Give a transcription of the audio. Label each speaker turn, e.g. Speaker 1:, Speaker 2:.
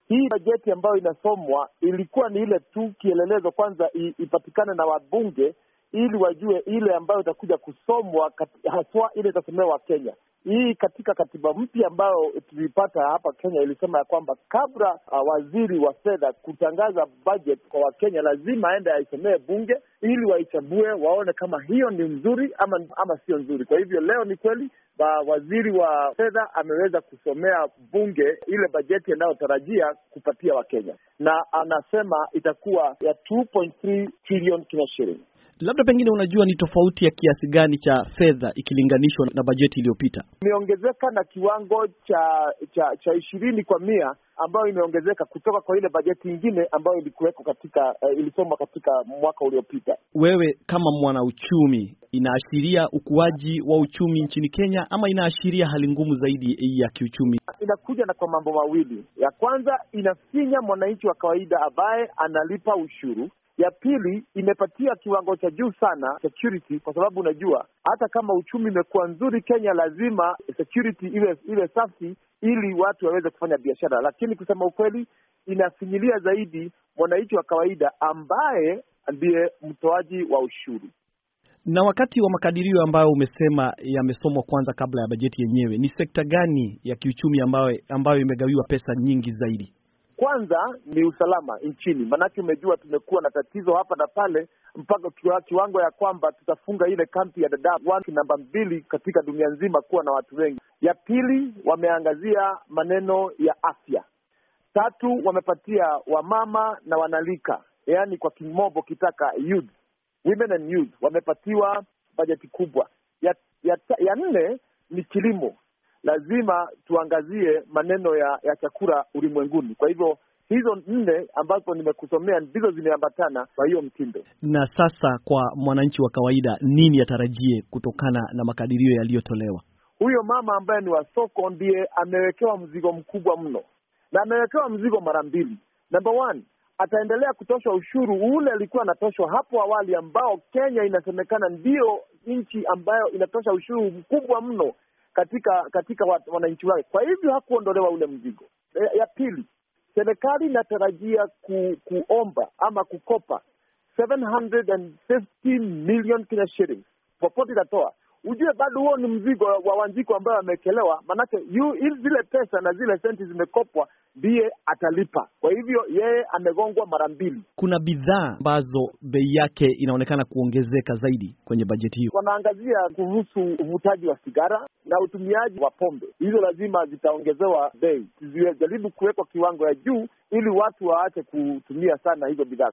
Speaker 1: Hii bajeti ambayo inasomwa ilikuwa ni ile tu kielelezo, kwanza ipatikane na wabunge ili wajue ile ambayo itakuja kusomwa haswa ile itasomewa Wakenya. Hii katika katiba mpya ambayo tulipata hapa Kenya ilisema ya kwamba kabla waziri wa fedha kutangaza budget kwa Wakenya lazima aende aisomee bunge ili waichambue waone kama hiyo ni nzuri ama sio nzuri. Kwa hivyo leo ni kweli waziri wa fedha ameweza kusomea bunge ile bajeti anayotarajia kupatia Wakenya, na anasema itakuwa ya 2.3 trillion Kenya shilling.
Speaker 2: Labda pengine unajua ni tofauti ya kiasi gani cha fedha ikilinganishwa na bajeti iliyopita?
Speaker 1: Imeongezeka na kiwango cha 20% ambayo imeongezeka kutoka kwa ile bajeti nyingine ambayo ilikuweko ilisomwa katika mwaka uliopita.
Speaker 2: Wewe kama mwanauchumi, inaashiria ukuaji wa uchumi nchini Kenya ama inaashiria hali ngumu zaidi ya kiuchumi?
Speaker 1: Inakuja na kwa mambo mawili. Ya kwanza, inafinya mwananchi wa kawaida ambaye analipa ushuru. Ya pili, imepatia kiwango cha juu sana security, kwa sababu unajua hata kama uchumi imekuwa nzuri Kenya, lazima security iwe safi ili watu waweze kufanya biashara. Lakini kusema ukweli, inafinyilia zaidi mwananchi wa kawaida ambaye ndiye mtoaji wa ushuru.
Speaker 2: Na wakati wa makadirio ambayo umesema yamesomwa kwanza kabla ya bajeti yenyewe, ni sekta gani ya kiuchumi ambayo imegawiwa pesa nyingi zaidi?
Speaker 1: Kwanza ni usalama nchini, manake umejua tumekuwa na tatizo hapa na pale mpaka kiwango ya kwamba tutafunga ile kampi ya Dadaab, namba 2 katika dunia nzima kuwa na watu wengi. Ya pili, wameangazia maneno ya afya. 3, wamepatia wamama na wanalika, yaani kwa kimombo kitaka youth, women and youth, wamepatiwa bajeti kubwa. Ya 4 ni kilimo. Lazima tuangazie maneno ya chakula ulimwenguni. Kwa hivyo hizo 4 ambazo nimekusomea ndizo zimeambatana kwa hiyo mtindo.
Speaker 2: Na sasa kwa mwananchi wa kawaida, nini atarajie kutokana na makadirio yaliyotolewa?
Speaker 1: Huyo mama ambaye ni wa soko ndiye amewekewa mzigo mkubwa mno, na amewekewa mzigo mara 2. Number 1, ataendelea kutosha ushuru ule alikuwa anatoshwa hapo awali, ambao Kenya inasemekana ndio nchi ambayo inatosha ushuru mkubwa mno katika wananchi wake. Kwa hivyo hakuondolewa ule mzigo. Ya pili, serikali inatarajia kuomba ama kukopa 750 million Kenya shillings popote itatoa. Ujue bado huo ni mzigo wa Wanjiku ambayo amekelewa, manake zile pesa na zile senti zimekopwa ndiye atalipa. Kwa hivyo yeye amegongwa mara 2.
Speaker 2: Kuna bidhaa ambazo bei yake inaonekana kuongezeka zaidi kwenye bajeti hiyo.
Speaker 1: Wanaangazia kuhusu uvutaji wa sigara na utumiaji wa pombe. Hizo lazima zitaongezewa bei, zijaribu kuwekwa kiwango ya juu ili watu waache kutumia sana hizo bidhaa.